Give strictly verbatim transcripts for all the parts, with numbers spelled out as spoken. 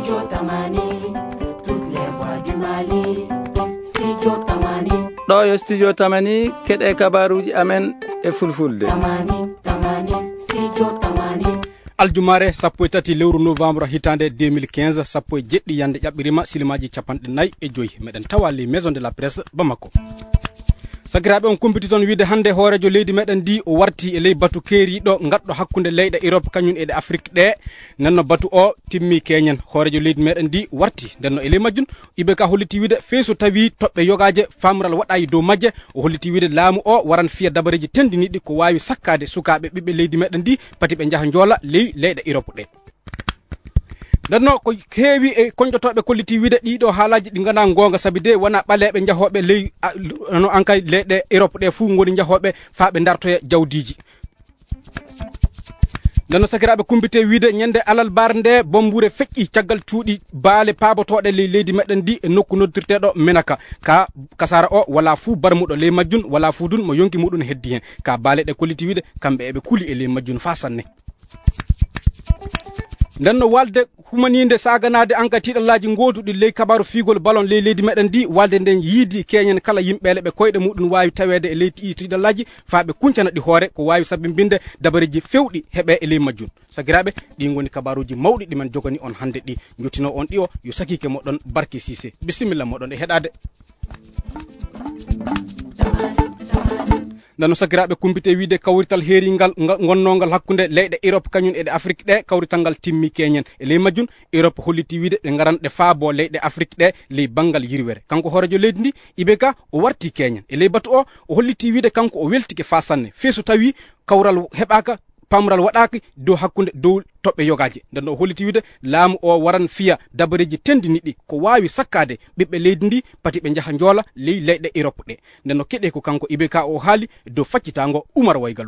Studio Tamani, toutes les voix du Mali. Studio Tamani. ɗo yo studio Tamani keɗe kabaruji amen e fulfulde. Tamani, Tamani, Studio Tamani. aljumare sappo e tati lewru novembre hitande deux mille quinze sappo e jeɗɗi yande ƴaɓɓirima silimaji capanɗe nayyi e joyi meɗen tawa les maison de la presse Bamako. Sagiraɓe on kumpiti toon wiide hande hoorejo leydi meɗen ndi o warti e ley batu keeriɗo gaɗɗo hakkude leyɗe Europe kañum e ɗe Afrique ɗe nenno batu o timmi keñen hoorejo leydi meɗen ndi warti ndenno e ley majjum ibe ka holliti wiide feeso tawi toɓɓe yogaje famral waɗayi dow majje o holliti wiide laamu o waran fiya dabareji tendiniɗi ko wawi sakkade sukaɓe ɓiɓɓe leydi meɗen ndi pati ɓe jaaha joola ley leyɗe Europe ɗe. ndenno ko heewi e konjotoɓe kolliti wiide ɗiɗo haalaji ɗi gana gonga saabi de wona ɓaleɓe jahoɓe ley no ankay leyɗe Europe ɗe fuu goni jahoɓe fa ɓe dartoya jawdiji. ndenno sakiraɓe kumbite wiide ñande alal bar nde bombure feƴƴi caggal cuuɗi baale paabotoɗe ley leydi meɗen ndi e nokku noddirteɗo Menaka ka kasara o wala fuu barmuɗo ley majjun wala fuu dun mo yonki muɗum heddi hen ka baale ɗe kolliti wiide kamɓe eɓe kuuli e ley majjun fa sanne. ndenno walde humaninde saganade anka tiɗallaji gotuɗi ley kabaru figol ballon ley leydi meɗen ndi walde nden yiidi keñen kala yimɓele ɓe koyɗe muɗum wawi tawede e ley tiɗallaji fa ɓe kuncana ɗi hoore ko wawi sabbibinde dabareji fewɗi heeɓe e ley majjun. sagiraɓe ɗi goni kabaruji mawɗi ɗimen jogani on hande ɗi jottino on ɗi o yo sakike moɗon Barke Cissé bisimilla moɗon e heɗade. nano sagiraɓe kumpite wiide kawrital heeringal gonnogal hakkude leyɗe Europe kañum e ɗe Afrique ɗe kawrital ngal timmi keñen e ley majjum Europe holliti wiide ɗe garan ɗe faabo leyɗe Afrique ɗe ley banggal yirwere kanko hoorejo leydi ndi ibeka o warti keñen e ley batu o o holliti wiide kanko o weltike fa sanne feeso tawi kawral heɓaka pamral waɗaki dow hakkude dow toɓɓe yogaji nden o holliti wiide laamu o waran fiya dabareji tendiniɗi ko wawi sakkade ɓiɓɓe leydi ndi pati ɓe jaaha joola ley leyɗe Europe ɗe nden no keɗe ko kanko ibeka o haali dow faccitago Oumar Waygalu.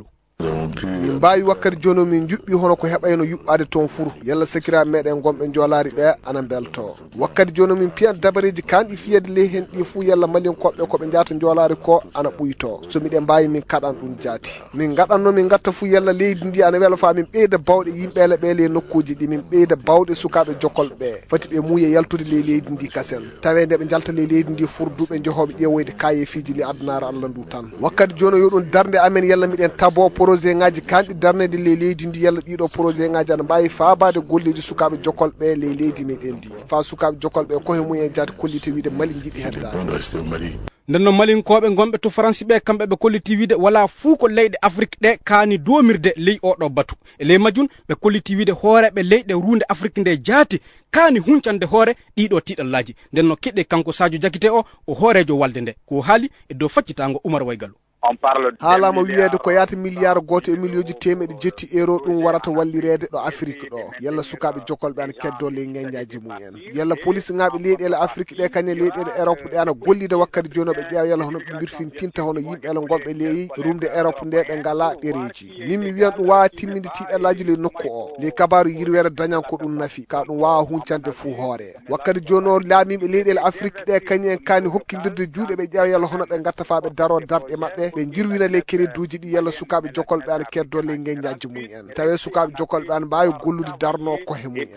min mbawi wakkati joni min juɓɓi hono ko heɓayno yuɓɓade toon furu yalla sakiraɓe meɗen gonɓe joolari ɓe ana belto wakkati joni min piyan dabareji kanɗi fiyede ley hen ɗi fuu yalla malinkoɓɓe koɓe jaata joolari ko ana ɓuyto so miɗen mbawi min kaɗan ɗum jaati min gaɗanno min gatta fuu yalla leydi ndi ana weela fa min ɓeyda bawɗe yimɓele ɓe ley nokkuji ɗi min ɓeyda bawɗe sukaɓe jokkol ɓe fati ɓe muuye yaltude ley leydi ndi kasen tawe nde ɓe jalta ley leydi ndi furduɓe jeehoɓe ƴeewoyde kaye fiji li adunare Allah ndu tan wakkati joni yo ɗum darde amen yalla miɗen tabo projet ngaji kanɗi darnede ley leydi ndi yalla ɗiɗo projet ngaji ana mbawi fabade golleji sukaɓe jokkol ɓe ley leydi meɗen ndi fa sukaɓe jokkol ɓe koye mumen jaati kollite wiide Mali jiiɗi heddade. ndenno malinkoɓe gonɓe to France ɓe kamɓe ɓe kolliti wiide wala fuu ko leyɗe Afrique ɗe kaani domirde ley oɗo batu e ley majjun ɓe kolliti wiide hooreɓe leyɗe runde Afrique nde jaati kaani huncande hoore ɗiɗo tiɗallaji ndenno keɗe kanko Sadio Diakité o o hoorejo walde nde ko haali e dow faccitago Oumar Waygalu. haalama wiyede ko yaata milliard goto e millioji temeɗe jetti euro ɗum warata wallirede ɗo Afrique ɗo yalla sukaɓe jokkolɓe ana keddo ley ñañaji mumen yalla police ngaɓe leyɗele Afrique ɗe kañe leyɗele Europe ɗe ana gollide wakkati joni ɓe ƴeewa yalla hono ɓe birfintinta hono yimɓele gonɓe ley rumde Europe nde ɓe ngala ɗereji min mi wiyan ɗum wawa timminde tiɗallaji ley nokku o ley kabaru yirwere dañan ko ɗum nafi ka ɗum wawa huncande fuu hoore wakkati joni o laamiɓe leyɗele Afrique ɗe kañe en kaani hokkidirde juuɗe ɓe ƴeewa yalla hono ɓe gatta fa ɓe daro darɗe mabɓe ɓe jirwina ley kereduji ɗi yalla sukaɓe jokkolɓe ana keddo ley geññaji mumen tawe sukaɓe jokkolɓe ana mbawi gollude darno kohe mumen.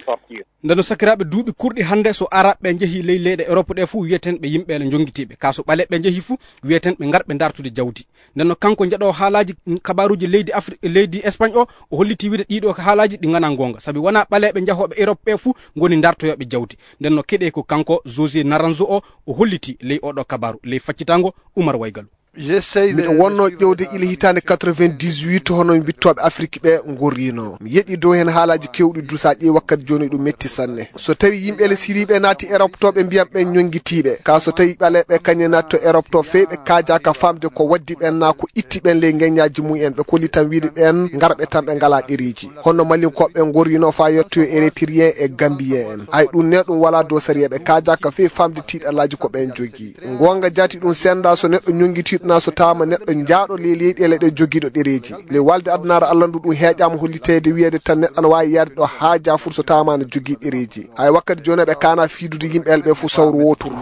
ndeno sakiraɓe duuɓi kurɗi hande so ara ɓe jeehi ley leyɗe Europe ɗe fuu wiyeten ɓe yimɓele jonguitiɓe ka so ɓale ɓe jeehi fuu wiyeten ɓe garɓe dartude jawdi ndenno kanko jaɗo haalaji kabaruji leydi Afrique leydi Espagne o o holliti wiide ɗiɗo haalaji ɗi gana gonga saabi wona ɓaleɓe jahoɓe Europe ɓe fuu goni dartoyoɓe jawdi ndenno keɗe ko kanko José Naranjo o o holliti ley oɗo kabaru ley faccitango Oumar Waygalu. miɗo wonno ƴewde ila hitande quatre-vingt-dix-huit hono bittoɓe Afrique ɓe gorrino mi yeeɗi dow hen haalaji kewɗi dusa ƴeewi wakkati joni ɗum metti sanne so tawi yimɓele siriɓe naati Europe to ɓe mbiyam ɓe ñonguitiɓe ka so tawi ɓaleɓe kañe naati to Europe to fewi ɓe kaajaka famde ko waddi ɓen na ko itti ɓen ley geññaji mumen ɓe kolli tan wiide ɓen garɓe tan ɓe ngala ɗereji honno malinkoɓe gorrino fa yettoyo érythrien e gambien en hay ɗum ne ɗum wala dow sariya ɓe kaajaka fewi famde tiɗallaji ko ɓen jogui gonga jaati ɗum senda so neɗɗo ñonguitiɗo na so tawama neɗɗo jaaɗo ley leyɗele ɗe joguiɗo ɗereji le walde adunare Allah ndu ɗum heeƴama hollitede wiyede tan neɗɗo ana wawi yaade ɗo ha jafur so tawama ne jogui ɗereji hay wakkati joni ɓe kana fiidude yimɓele ɓe fo sawru wotour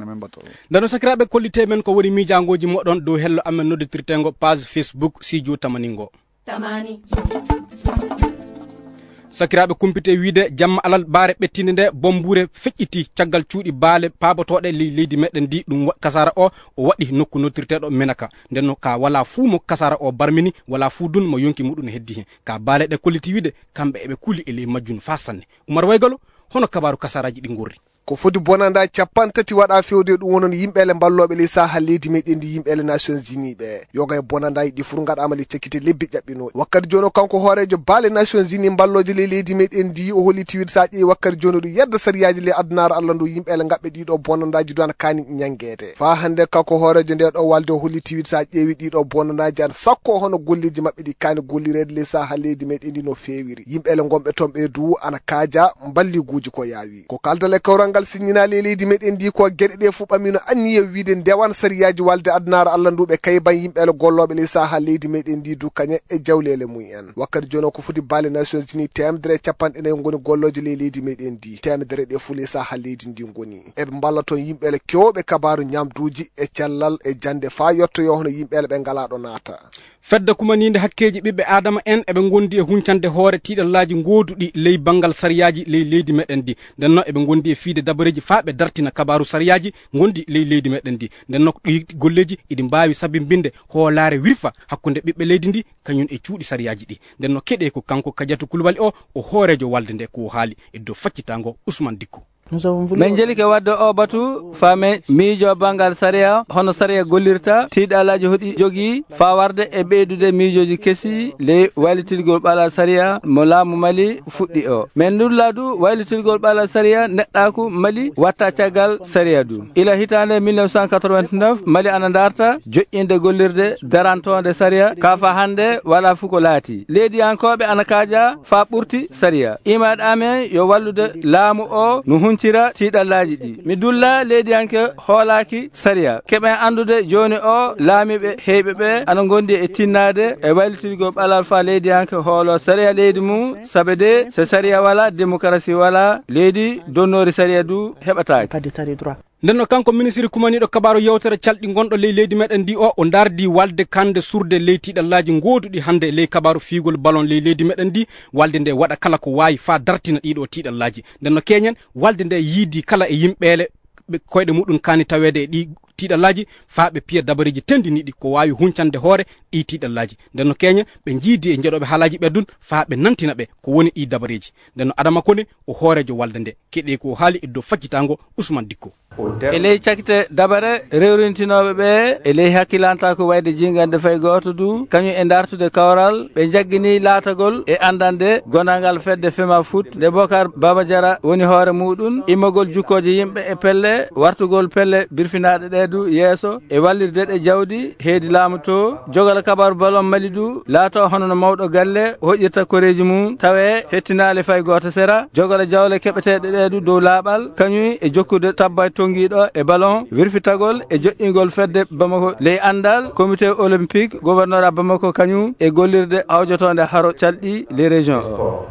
ndeno sakiraɓe kollite men ko woni miijangoji moɗon dow hello amen nodditirtengo page Facebook Studio Tamani ngo. Tamani. sakiraɓe kumpite wiide jamma alal baare ɓettinde nde bombure feƴƴiti caggal cuuɗi baale paabotoɗe ley leydi meɗen ndi ɗum kasara o o waɗi nokku nottirteɗo menaka nden no ka wala fuu mo kasara o barmini wala fuu dun mo yonki muɗum heddi hen ka baale ɗe kolliti wiide kamɓe eɓe kuuli e ley majjun fa sanne Oumar Waygalo hono kabaru kasaraji ɗi gurri ko foti bonanda capan tati waɗa fewde ɗum wonon yimɓele balloɓe ley saha leydi meɗen ndi yimɓele Nations Unies ɓe yoga e bonanda ɗi furu gaɗama ley cekkite lebbi ƴaɓɓino wakkati joni kanko hoorejo baale Nations Unies balloje ley leydi meɗen ndi o holliti wiide sa ƴeewi wakkati joni ɗo yedda sariyaji ley addunaru Allah ndu yimɓele gaɓɓe ɗiɗo bonandaji duana kani ñanguede fa hande kanko hoorejo nde ɗo walde o holliti wiide sa ƴeewi ɗiɗo bonandaji an sakko hono golleji mabɓe ɗi kani gollirede ley saha leydi meɗen ndi no fewiri yimɓele gomɓe toon ɓe du ana kaaja balliguji ko yawi ko kaldale kawral ngal signina ley leydi meɗen ndi ko gueɗe ɗe fuu ɓamino anniye wiide ndewan sariyaji walde addunaru Allah nduɓe kayban yimɓele golloɓe ley saha leydi meɗen ndi du kaña e jawlele mumen wakkati joni ko foti baale Nations Unies temedere capanɗe nayyi goni golloje ley leydi meɗen ndi temedere ɗe fuu ley saha leydi ndi goni eɓe mballa toon yimɓele kewɓe kabaru ñamduji e cellal e jande fa yettoyo hono yimɓele ɓe ngalaɗo naata fedda kumaninde hakkeji ɓiɓɓe adama en eɓe gondi e huncande hoore tiɗallaji goduɗi ley bangal sariyaji ley leydi meɗen ndi nden no eɓe gondi e fiide dabareji fa ɓe dartina kabaru sariyaji gondi ley leydi meɗen ndi nden no ɗi golleji iɗi mbawi sabimbinde hoolare wirfa hakkude ɓiɓɓe leydi ndi kañum e cuuɗi sariyaji ɗi nden no keɗe ko kanko Kadiatou Coulibaly o o hoorejo walde nde ko haali e dow faccitango Ousmane Dicko min jeli ke wadde o batu fame miijo bangal saria hono saria gollirta tiiɗalaji hoɗi jogui fa warde e ɓeydude miijoji kesi ley waylitirgol ɓala saria mo laamu Mali fuɗɗi o min dulladu waylitirgol ɓala saria neɗɗaku Mali watta caggal saria du ila hitande mille neuf cent quatre-vingt-neuf Mali ana darta joƴƴinde gollirde darantonde saria ka fa hande wala fuu ko laati leydiyankoɓe ana kaaja fa ɓurti saria imaɗ amen yo wallude laamu o no hun tira tiɗallaji ɗi mi dulla leydiyanke hoolaki saria keɓen andude joni o laamiɓe heyɓe ɓe ana gondi e tinnade e waylitirgol ɓalal fa leydiyanke hoolo saria leydi mum saabe de so saria wala démocratie wala leydi donnori saria du heɓataki nden no kanko ministre kumaniɗo kabaru yewtere calɗi gonɗo ley leydi meɗen ndi o o dardi walde kande surde ley tiɗallaji goduɗi hande ley kabaru figol ballon ley leydi meɗen ndi walde nde waɗa kala ko wawi fa dartina ɗiɗo tiɗallaji nden no keñen walde nde yiidi kala e yimɓele ɓe koyɗe muɗum kani tawede e ɗi tiɗallaji fa ɓe piya dabareji tendiniɗi ko wawi huncande hoore ɗi tiɗallaji nden no keñen ɓe jiidi e jeeɗoɓe haalaji ɓeddun fa ɓe nantina ɓe ko woni ɗi dabareji nden no Adama Kone o hoorejo walde nde keɗe ko haali e dow faccitango Ousmane Dicko e ley cakkite dabare rewrintinoɓe ɓe e ley hakkilanta ko wayde jingande fay goto du kañum e dartude kawral ɓe jaggini laatagol e andande gonangal fedde Fema Foot nde Bocar Baba Diarra woni hoore muɗum immagol jukkoje yimɓe e pelle wartugol pelle birfinaɗe ɗe du yeeso e wallirde ɗe jawdi heedi laamu to jogal kabaru ballon Mali du laato hono no mawɗo galle hoƴƴirta koreji mum tawe hettinali fay goto sera jogal jawle keɓeteɗe ɗe du dow laaɓal kañum e jokkude tabbay tonguiɗo e ballon wirfitagol e joƴƴingol fedde Bamako ley andal comité olympique gouverneur a Bamako kañum e gollirde awjotonde haro calɗi les régions o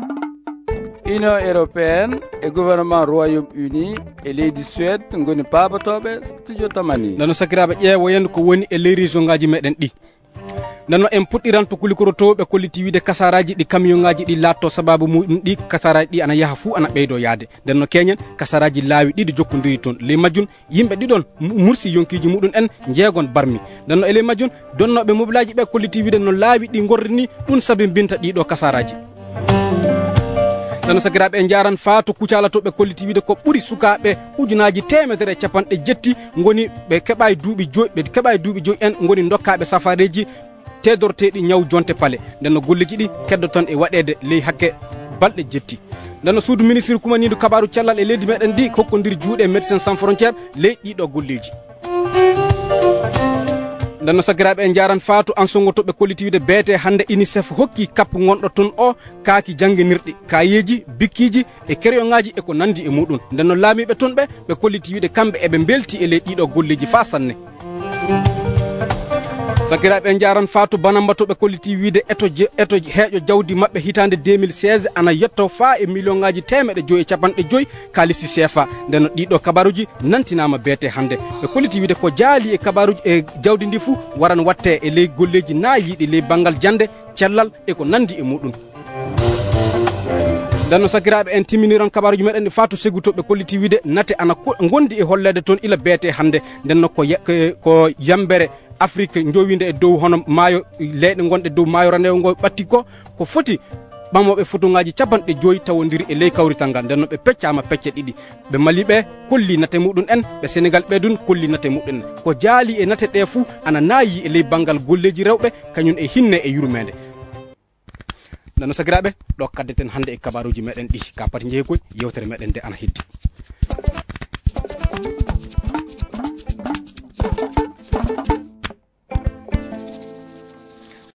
Union européenne e gouvernement Royaume-Uni e leydi Suède goni pabatoɓe studio tamani nano sakiraɓe ƴeewo yendu ko woni e ley région ngaji meɗen ɗi nanno en puɗɗiran to kulikorotoɓe kolliti wiide kasaraji ɗi camion ngaji ɗi latto sababu muɗum ɗi kasaraji ɗi ana yaaha fuu ana ɓeydo yaade nden no keñen kasaraji laawi ɗiɗi jokkodiri toon ley majjun yimɓe ɗiɗon mursi yonkiji muɗum en jeegon barmi nden no e ley majjun donnoɓe mobilaji ɓe kolliti wiide no laawi ɗi gorrini ɗum sabi binta ɗiɗo kasaraji nano sagiraɓe en jaran fa to kucalatoɓe kolliti wiide ko ɓuuri sukaɓe ujunaji temedere capanɗe jetti goni ɓe keɓa duuɓi joyi ɓe keɓa duuɓi joyi en goni dokkaɓe safareji tedorteɗi ñaw jonte paale nden no golleji ɗi keddoton e waɗede ley hakke balɗe jetti nden no suudu ministre kumanidu kabaru cellal e leydi meɗen ndi hokkodiri juuɗe médecins sans frontiére ley ɗiɗo golleji nden no sagiraɓe en jaran faatu an songotoɓe kolliti wiide beete hande UNICEF hokki kappu gonɗo toon o kaaki jangguinirɗi kayeji bikkiji e kereyoŋaji eko nandi e muɗum nden no laamiɓe toon ɓe ɓe kolliti wiide kamɓe eɓe belti e ley ɗiɗo golleji fa sanne sakiraɓe en jaran faatu banambatoɓe kolliti wiide eto eto heeƴo jawdi mabɓe hitande deux mille seize ana yetto fa e million ngaji temeɗe joyi e capanɗe joyi kalisi C F A nden no ɗiɗo kabaruji nantinama beete hande ɓe kolliti wiide ko jaali e kabaruji e jawdi ndi fuu waran watte e ley golleji naayiɗi ley banggal jande cellal eko nandi e muɗum nden no sakiraɓe en timminiron kabaruji meɗen ɗi Fatou Segou toɓe kolliti wiide nate ana gondi e hollede toon ila beete hande nden no ko ko yambere Afrique jowinde e dow hono maayo leyɗe gonɗe dow maayo ranewo ngo ɓatti ko ko foti ɓamoɓe photoŋaji capanɗe joyi tawodiri e ley kawrital ngal nden no ɓe peccama pecce ɗiɗi ɓe maliɓe kolli nate muɗum en ɓe Sénégal ɓeydun kolli nate muɗum en ko jaali e nate ɗe fuu ana naayi e ley banggal golleji rewɓe kañum e hinne e yurmede nano sagiraɓe ɗo kaddeten hande e kabaruji meɗen ɗi ka pati jeeyi koy yewtere meɗen nde ana heddi.